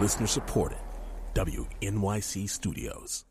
Listener supported. WNYC Studios.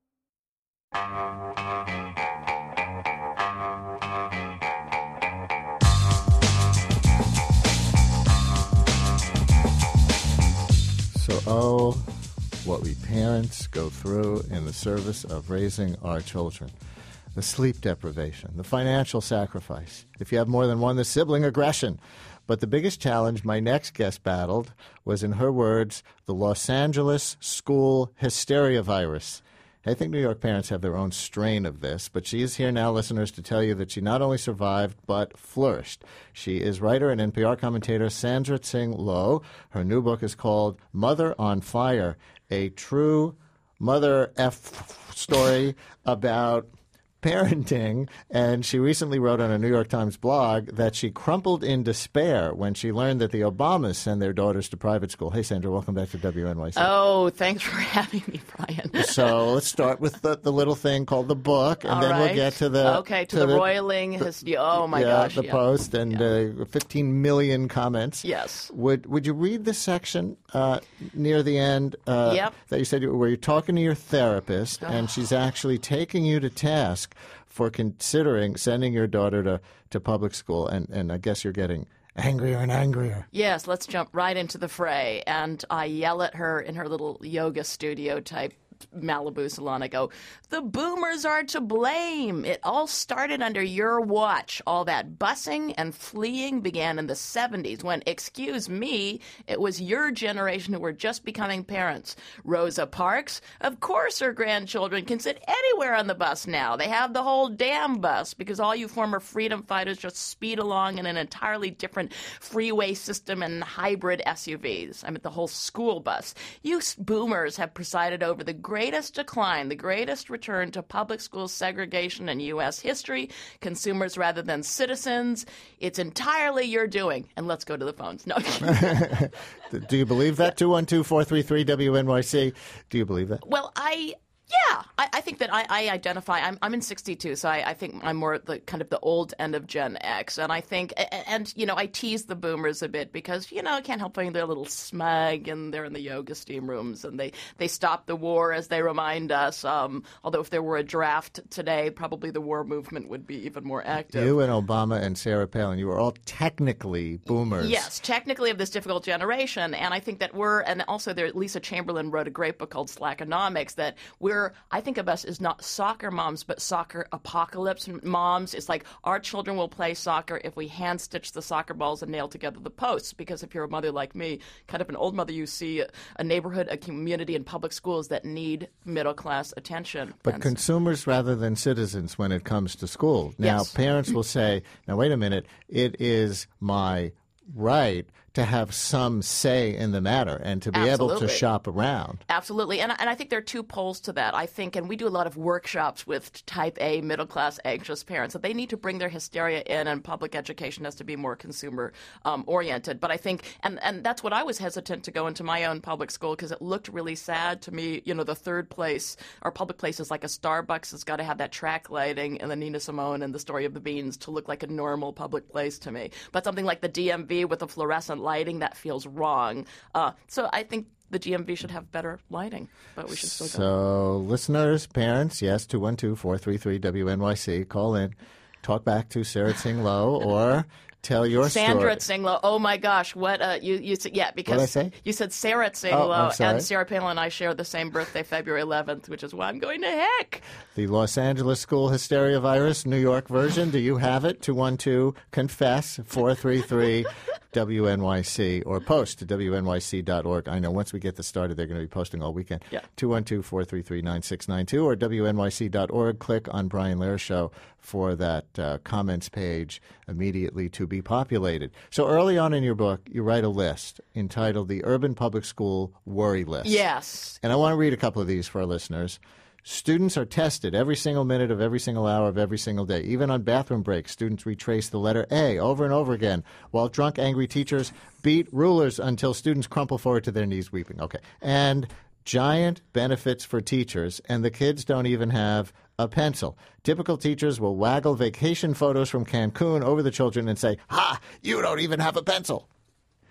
So, what we parents go through in the service of raising our children. The sleep deprivation, the financial sacrifice. If you have more than one, the sibling aggression. But the biggest challenge my next guest battled was, in her words, the Los Angeles school hysteria virus. I think New York parents have their own strain of this, but she is here now, listeners, to tell you that she not only survived, but flourished. She is writer and NPR commentator Sandra Tsing Loh. Her new book is called Mother on Fire, a true mother F story about parenting, and she recently wrote on a New York Times blog that she crumpled in despair when she learned that the Obamas send their daughters to private school. Hey, Sandra, welcome back to WNYC. Oh, thanks for having me, Brian. So let's start with the little thing called the book, and then we'll get to the the roiling. Oh my gosh, the post and 15 million comments. Yes. Would you read the section near the end? Yep. That you said where you're talking to your therapist, and she's actually taking you to task for considering sending your daughter to public school, and I guess you're getting angrier and angrier. Yes, let's jump right into the fray. And I yell at her in her little yoga studio type Malibu salon. I go, the boomers are to blame. It all started under your watch. All that busing and fleeing began in the 70s when, excuse me, it was your generation who were just becoming parents. Rosa Parks, of course her grandchildren can sit anywhere on the bus now. They have the whole damn bus because all you former freedom fighters just speed along in an entirely different freeway system and hybrid SUVs. I mean, the whole school bus. You boomers have presided over the greatest decline, the greatest return to public school segregation in U.S. history, consumers rather than citizens. It's entirely your doing. And let's go to the phones. No. Do you believe that? 212-433-WNYC. Do you believe that? Well, I think that I identify. I'm in 62, so I think I'm more the kind of the old end of Gen X, and I think, and I tease the boomers a bit because I can't help feeling they're a little smug and they're in the yoga steam rooms and they stopped the war, as they remind us. Although if there were a draft today, probably the war movement would be even more active. You and Obama and Sarah Palin, you were all technically boomers. Yes, technically of this difficult generation, and I think that and also Lisa Chamberlain wrote a great book called Slackonomics that I think of us as not soccer moms, but soccer apocalypse moms. It's like our children will play soccer if we hand stitch the soccer balls and nail together the posts. Because if you're a mother like me, kind of an old mother, you see a neighborhood, a community, and public schools that need middle class attention. But consumers rather than citizens when it comes to school. Now, yes. Parents will say, now, wait a minute, it is my right to have some say in the matter and to be able to shop around. Absolutely. And I think there are two poles to that. I think, and we do a lot of workshops with type A, middle-class, anxious parents, that they need to bring their hysteria in, and public education has to be more consumer-oriented. But I think, and that's what I was hesitant to go into my own public school because it looked really sad to me. The third place, our public places like a Starbucks has got to have that track lighting and the Nina Simone and the Story of the Beans to look like a normal public place to me. But something like the DMV with the fluorescent lighting, that feels wrong. So I think the GMV should have better lighting, but we should still go. So listeners, parents, yes, 212-433-WNYC. Call in, talk back to Sarah Tsing Loh, or tell your Sandra story. Tsing Loh. Oh my gosh, what you said? Yeah, because what did I say? You said Sarah Tsing Loh, and Sarah Palin and I share the same birthday, February 11th, which is why I'm going to heck. The Los Angeles school hysteria virus, New York version. Do you have it? 212-CONFESS-433. WNYC, or post to WNYC.org. I know once we get this started, they're going to be posting all weekend. Yeah. 212-433-9692 or WNYC.org. Click on Brian Lehrer Show for that comments page immediately to be populated. So early on in your book, you write a list entitled The Urban Public School Worry List. Yes. And I want to read a couple of these for our listeners. Students are tested every single minute of every single hour of every single day. Even on bathroom breaks, students retrace the letter A over and over again, while drunk, angry teachers beat rulers until students crumple forward to their knees weeping. Okay. And giant benefits for teachers, and the kids don't even have a pencil. Typical teachers will waggle vacation photos from Cancun over the children and say, "Ha, you don't even have a pencil."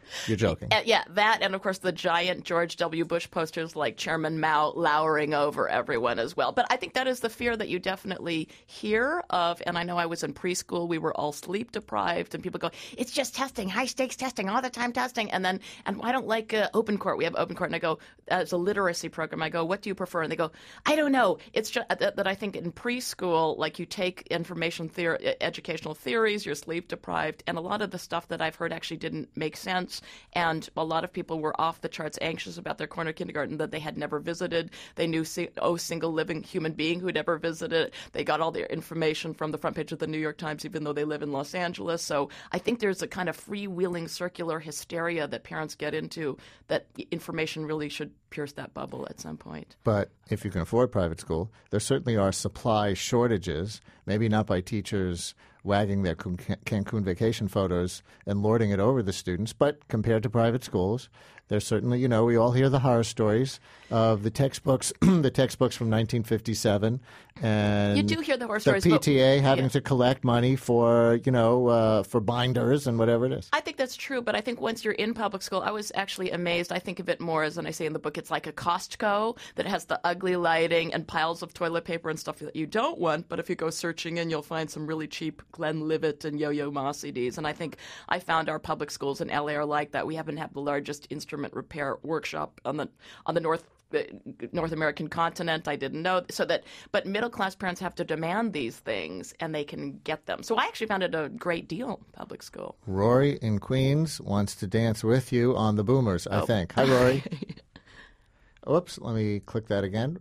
You're joking. Yeah, that, and of course the giant George W. Bush posters like Chairman Mao lowering over everyone as well. But I think that is the fear that you definitely hear of, and I know I was in preschool, we were all sleep deprived, and people go, it's just testing, high-stakes testing, all the time testing, and I don't like Open Court. We have Open Court, and I go, as a literacy program, I go, what do you prefer? And they go, I don't know. It's just that I think in preschool, like you take information theory, educational theories, you're sleep deprived, and a lot of the stuff that I've heard actually didn't make sense, and a lot of people were off the charts anxious about their corner kindergarten that they had never visited. They knew single living human being who'd ever visited. They got all their information from the front page of the New York Times, even though they live in Los Angeles. So I think there's a kind of freewheeling circular hysteria that parents get into, that information really should pierce that bubble at some point. But if you can afford private school, there certainly are supply shortages, maybe not by teachers wagging their Cancun vacation photos and lording it over the students, but compared to private schools, there's certainly, we all hear the horror stories of the textbooks, the textbooks from 1957, and you do hear the horror stories. The PTA having to collect money for, for binders and whatever it is. I think that's true, but I think once you're in public school, I was actually amazed. I think of it more as, and I say in the book, it's like a Costco that has the ugly lighting and piles of toilet paper and stuff that you don't want, but if you go searching in, you'll find some really cheap Glenlivet and Yo-Yo Ma CDs, and I think I found our public schools in LA are like that. We happen to have the largest instrument repair workshop on the North American continent. I didn't know but middle class parents have to demand these things, and they can get them. So I actually found it a great deal, public school. Rory in Queens wants to dance with you on the Boomers, I think. Hi, Rory. Oops, let me click that again.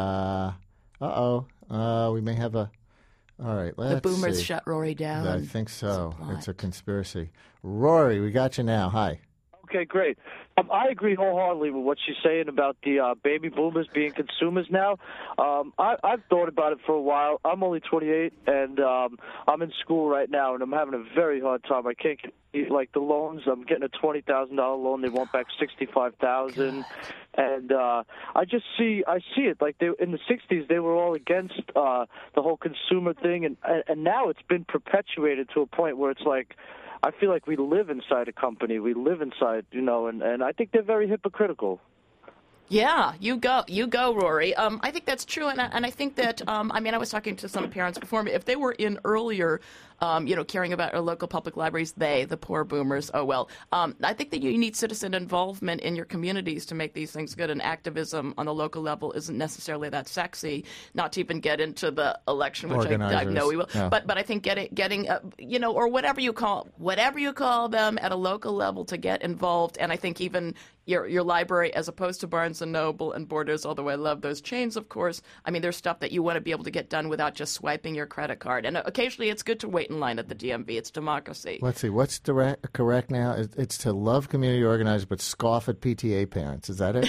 We may have a... All right, let's The Boomers see. shut Rory down. I think so. It's a conspiracy. Rory, we got you now. Hi. Okay, great. I agree wholeheartedly with what she's saying about the baby boomers being consumers now. I've thought about it for a while. I'm only 28, and I'm in school right now, and I'm having a very hard time. I can't get the loans. I'm getting a $20,000 loan. They want back $65,000, and I see it. Like in the '60s, they were all against the whole consumer thing, and now it's been perpetuated to a point where it's like, I feel like we live inside a company. We live inside, and I think they're very hypocritical. Yeah, you go, Rory. I think that's true, and I think that I was talking to some parents before me. If they were in earlier, caring about our local public libraries, the poor boomers. Oh well. I think that you need citizen involvement in your communities to make these things good. And activism on the local level isn't necessarily that sexy. Not to even get into the election, which I know we will. Yeah. But I think getting or whatever you call them at a local level to get involved. And I think even your library, as opposed to Barnes & Noble and Borders, although I love those chains, of course, there's stuff that you want to be able to get done without just swiping your credit card. And occasionally it's good to wait in line at the DMV. It's democracy. Let's see. What's correct now? It's to love community organizers but scoff at PTA parents. Is that it?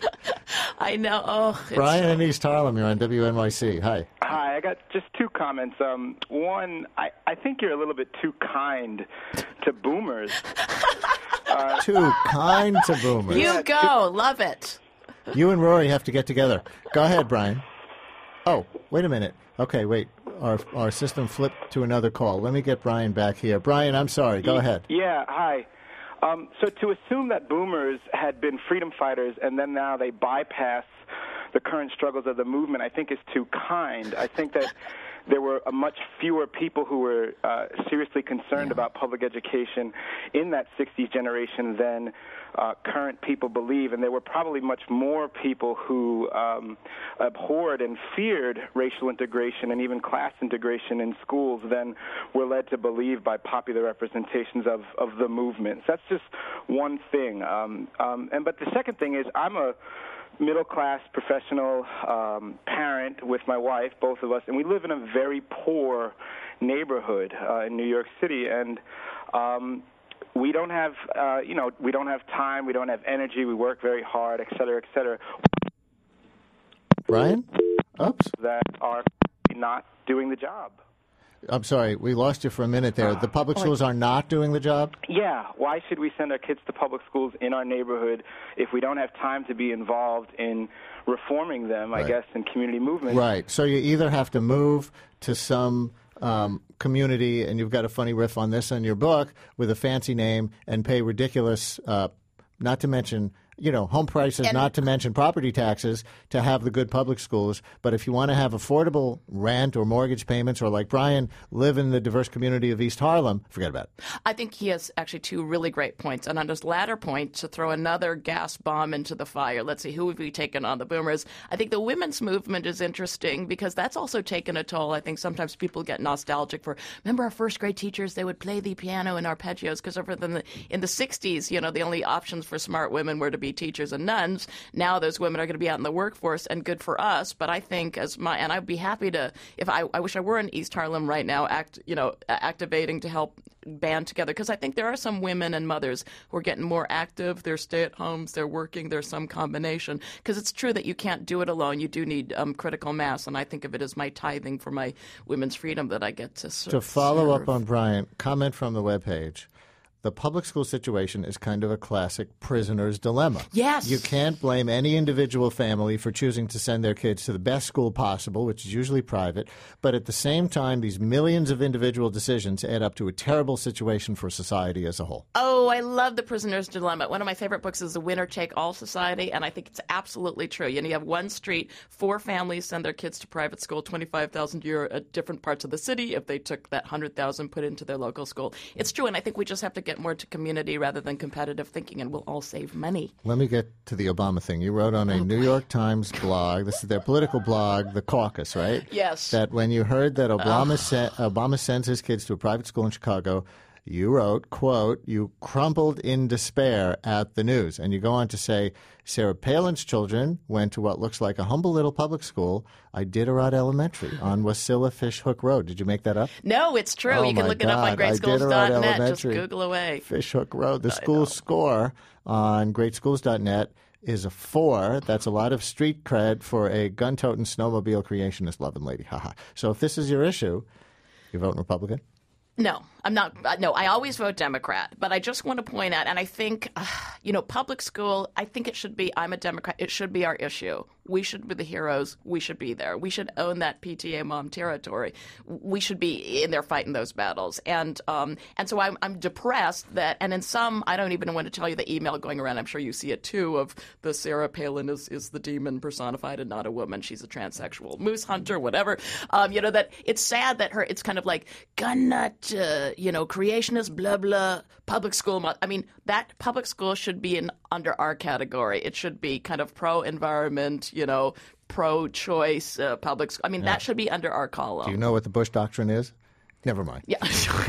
I know. Oh, Brian in East Harlem, you're on WNYC. Hi. Hi, I got just two comments. One, I think you're a little bit too kind to boomers. Too kind to boomers. You go. Love it. You and Rory have to get together. Go ahead, Brian. Oh, wait a minute. Okay, wait. Our system flipped to another call. Let me get Brian back here. Brian, I'm sorry. Go ahead. Yeah, hi. So to assume that boomers had been freedom fighters and then now they bypass the current struggles of the movement, I think is too kind. I think that there were much fewer people who were seriously concerned about public education in that 60s generation than current people believe, and there were probably much more people who abhorred and feared racial integration and even class integration in schools than were led to believe by popular representations of the movement. So that's just one thing. But the second thing is I'm a middle-class professional parent with my wife, both of us, and we live in a very poor neighborhood in New York City, and we don't have, we don't have time, we don't have energy, we work very hard, et cetera, et cetera. Brian? Oops. That are not doing the job. I'm sorry, we lost you for a minute there. The public schools are not doing the job? Yeah. Why should we send our kids to public schools in our neighborhood if we don't have time to be involved in reforming them, I guess, in community movements? Right. So you either have to move to some community, and you've got a funny riff on this in your book, with a fancy name and pay ridiculous, not to mention, home prices, not to mention property taxes, to have the good public schools. But if you want to have affordable rent or mortgage payments, or like Brian, live in the diverse community of East Harlem, forget about it. I think he has actually two really great points. And on his latter point, to throw another gas bomb into the fire, let's see, who have we taken on? The boomers. I think the women's movement is interesting because that's also taken a toll. I think sometimes people get nostalgic for, remember our first grade teachers, they would play the piano in arpeggios, because in the 60s, the only options for smart women were to be teachers and nuns. Now those women are going to be out in the workforce, and good for us. But I think and I'd be happy to, if I wish I were in East Harlem right now, activating to help band together, because I think there are some women and mothers who are getting more active. They're stay-at-homes, they're working, there's some combination. Because it's true that you can't do it alone. You do need critical mass, and I think of it as my tithing for my women's freedom that I get to serve. To follow up on Brian, comment from the webpage. The public school situation is kind of a classic prisoner's dilemma. Yes. You can't blame any individual family for choosing to send their kids to the best school possible, which is usually private. But at the same time, these millions of individual decisions add up to a terrible situation for society as a whole. Oh, I love the prisoner's dilemma. One of my favorite books is The Winner Take All Society, and I think it's absolutely true. You have one street, 4 families send their kids to private school, $25,000 a year at different parts of the city. If they took that $100,000 put into their local school, it's true. And I think we just have to get more to community rather than competitive thinking, and we'll all save money. Let me get to the Obama thing. You wrote on a New York Times blog, this is their political blog, The Caucus, right? Yes. That when you heard that Obama sends his kids to a private school in Chicago, you wrote, quote, "You crumpled in despair at the news." And you go on to say, Sarah Palin's children went to what looks like a humble little public school, Iditarod Elementary, on Wasilla Fishhook Road. Did you make that up? No, it's true. Oh, you can look it up on greatschools.net. Just Google away. Fishhook Road. The school score on greatschools.net is a 4. That's a lot of street cred for a gun-toting snowmobile creationist loving lady. Haha. So if this is your issue, you're voting Republican? No, I'm not. No, I always vote Democrat. But I just want to point out, and I think, public school, I think it should be, I'm a Democrat, it should be our issue. We should be the heroes. We should be there. We should own that PTA mom territory. We should be in there fighting those battles. And so I'm depressed that, and in some, I don't even want to tell you the email going around, I'm sure you see it too, of the Sarah Palin is the demon personified and not a woman. She's a transsexual moose hunter, whatever. That it's sad that it's kind of like gun nut, creationist, blah, blah, public school. I mean, that public school should be under our category. It should be kind of pro-environment, pro-choice public school. I mean, that should be under our column. Do you know what the Bush Doctrine is? Never mind. Yeah.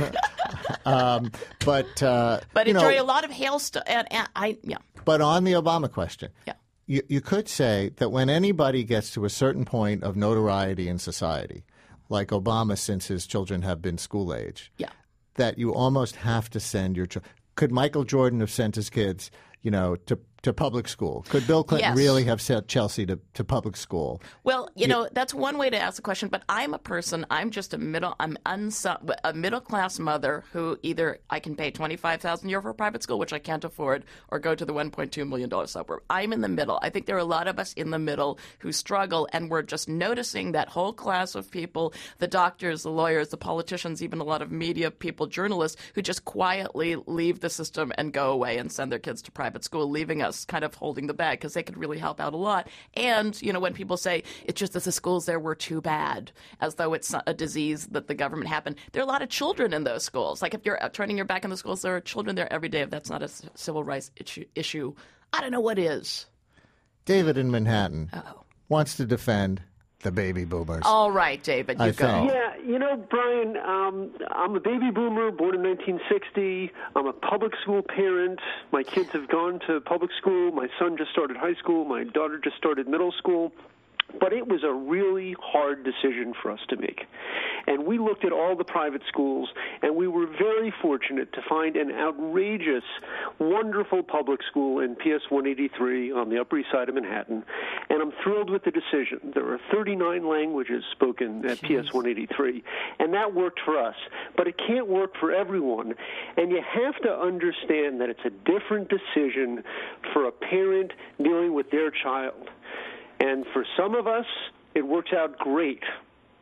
But during a lot of hailstones, yeah. But on the Obama question, yeah. You could say that when anybody gets to a certain point of notoriety in society, like Obama since his children have been school age, yeah, that you almost have to send your children. Could Michael Jordan have sent his kids, to public school? Could Bill Clinton really have sent Chelsea to public school? Well, that's one way to ask the question. But I'm just a middle class mother who either I can pay $25,000 a year for a private school, which I can't afford, or go to the $1.2 million suburb. I'm in the middle. I think there are a lot of us in the middle who struggle, and we're just noticing that whole class of people, the doctors, the lawyers, the politicians, even a lot of media people, journalists, who just quietly leave the system and go away and send their kids to private school, leaving us kind of holding the bag, because they could really help out a lot. And, when people say it's just that the schools there were too bad, as though it's a disease that the government happened, there are a lot of children in those schools. Like if you're turning your back on the schools, there are children there every day. If that's not a civil rights issue, I don't know what is. David in Manhattan wants to defend the baby boomers. All right, David, you go. Yeah, Brian, I'm a baby boomer, born in 1960. I'm a public school parent. My kids have gone to public school. My son just started high school. My daughter just started middle school. But it was a really hard decision for us to make. And we looked at all the private schools, and we were very fortunate to find an outrageous, wonderful public school in PS 183 on the Upper East Side of Manhattan. And I'm thrilled with the decision. There are 39 languages spoken at PS 183, and that worked for us. But it can't work for everyone. And you have to understand that it's a different decision for a parent dealing with their child. And for some of us, it works out great.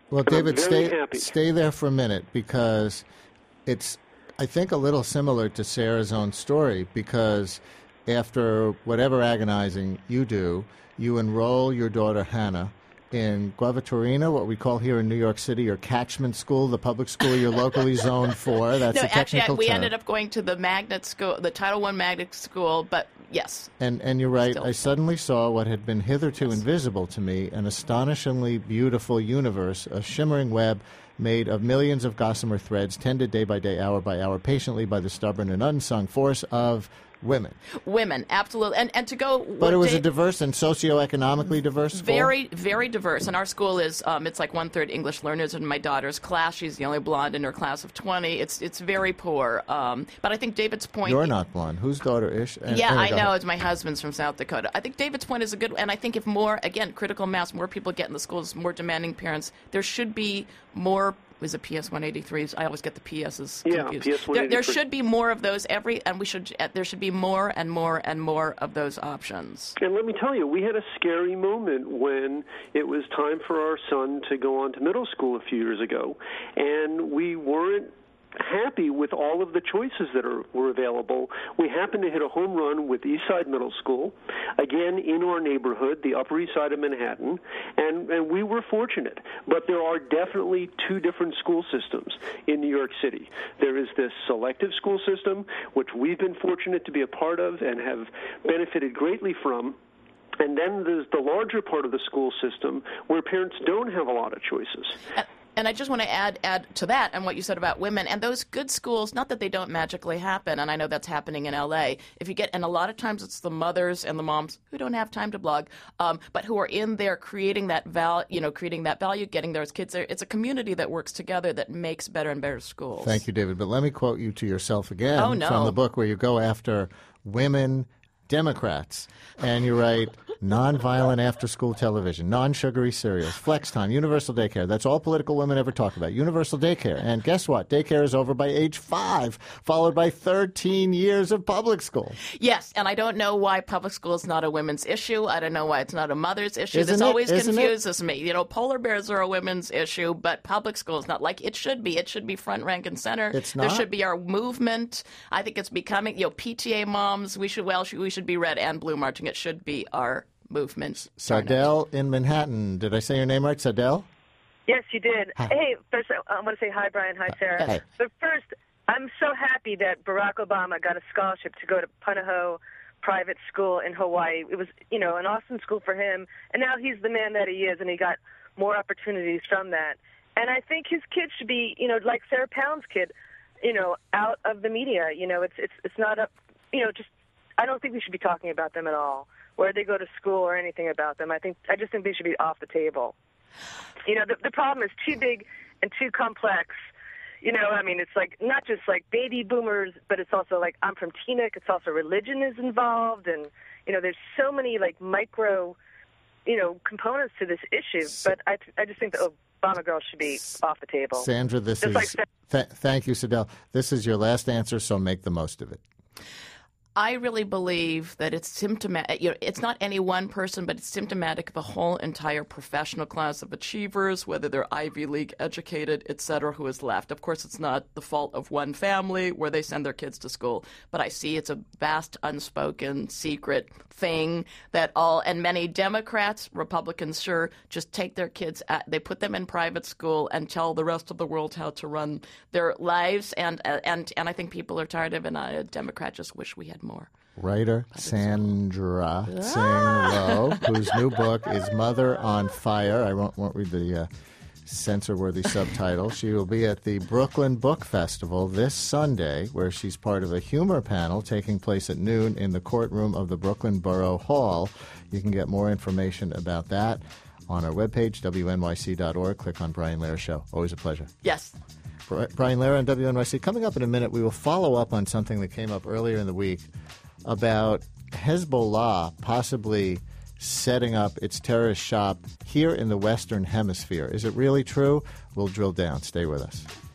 Well, And David, I'm very happy. stay there for a minute, because it's, I think, a little similar to Sarah's own story, because after whatever agonizing you do, you enroll your daughter Hannah in Guavatorina, what we call here in New York City, your catchment school, the public school you're locally zoned for. That's No, a technical actually, we term. ended up going to the magnet school, the Title I magnet school, but yes. And you're right. Still. I suddenly saw what had been hitherto invisible to me, an astonishingly beautiful universe, a shimmering web made of millions of gossamer threads, tended day by day, hour by hour, patiently by the stubborn and unsung force of women. Women, absolutely. And to go... But it was a diverse and socioeconomically diverse school? Very, very diverse. And our school is, it's like 1/3 English learners in my daughter's class. She's the only blonde in her class of 20. It's very poor. But I think David's point... You're not blonde. Whose daughter is she? Yeah, I know. It's my husband's from South Dakota. I think David's point is a good one. And I think if more, again, critical mass, more people get in the schools, more demanding parents, there should be more... Was it PS 183s? I always get the PSs confused. PS 183. There should be more of those there should be more and more and more of those options. And let me tell you, we had a scary moment when it was time for our son to go on to middle school a few years ago, and we weren't happy with all of the choices that were available. We happened to hit a home run with Eastside Middle School, again in our neighborhood, the Upper East Side of Manhattan, and we were fortunate. But there are definitely two different school systems in New York City. There is this selective school system, which we've been fortunate to be a part of and have benefited greatly from. And then there's the larger part of the school system where parents don't have a lot of choices. And I just want to add to that and what you said about women and those good schools, not that they don't magically happen, and I know that's happening in L.A. If you get, and a lot of times it's the mothers and the moms who don't have time to blog, but who are in there creating that value, getting those kids there. It's a community that works together that makes better and better schools. Thank you, David. But let me quote you to yourself again from the book where you go after women Democrats, and you write nonviolent after-school television, non-sugary cereals, flex time, universal daycare. That's all political women ever talk about, universal daycare. And guess what? Daycare is over by age 5, followed by 13 years of public school. Yes, and I don't know why public school is not a women's issue. I don't know why it's not a mother's issue. Isn't This it? always Isn't confuses me. You know, polar bears are a women's issue, but public school is not like it should be. It should be front, rank, and center. It's not? There should be our movement. I think it's becoming, PTA moms, we should be red and blue marching. It should be our movement. Sardell in Manhattan. Did I say your name right, Sardell? Yes, you did. Hi. Hey, first I want to say hi, Brian. Hi, Sarah. Hi. But first, I'm so happy that Barack Obama got a scholarship to go to Punahou private school in Hawaii. It was, an awesome school for him, and now he's the man that he is, and he got more opportunities from that. And I think his kids should be, like Sarah Pound's kid, out of the media. It's not up, just I don't think we should be talking about them at all, where they go to school or anything about them. I just think they should be off the table. The problem is too big and too complex. It's like not just like baby boomers, but it's also like I'm from Teaneck. It's also religion is involved, and there's so many like micro, components to this issue. But I just think the Obama girls should be off the table. Sandra, this just is thank you, Sardell. This is your last answer, so make the most of it. I really believe that it's symptomatic. It's not any one person, but it's symptomatic of a whole entire professional class of achievers, whether they're Ivy League educated, et cetera, who is left. Of course, it's not the fault of one family where they send their kids to school, but I see it's a vast, unspoken, secret thing that and many Democrats, Republicans, sure, just take their kids, they put them in private school and tell the rest of the world how to run their lives, and I think people are tired of it, and a Democrat just wish we had more. Writer Sandra Tsing Loh, whose new book is Mother on Fire. I won't read the censor-worthy subtitle. She will be at the Brooklyn Book Festival this Sunday, where she's part of a humor panel taking place at noon in the courtroom of the Brooklyn Borough Hall. You can get more information about that on our webpage, wnyc.org. Click on Brian Lehrer Show. Always a pleasure. Yes. Brian Lehrer on WNYC. Coming up in a minute, we will follow up on something that came up earlier in the week about Hezbollah possibly setting up its terrorist shop here in the Western Hemisphere. Is it really true? We'll drill down. Stay with us.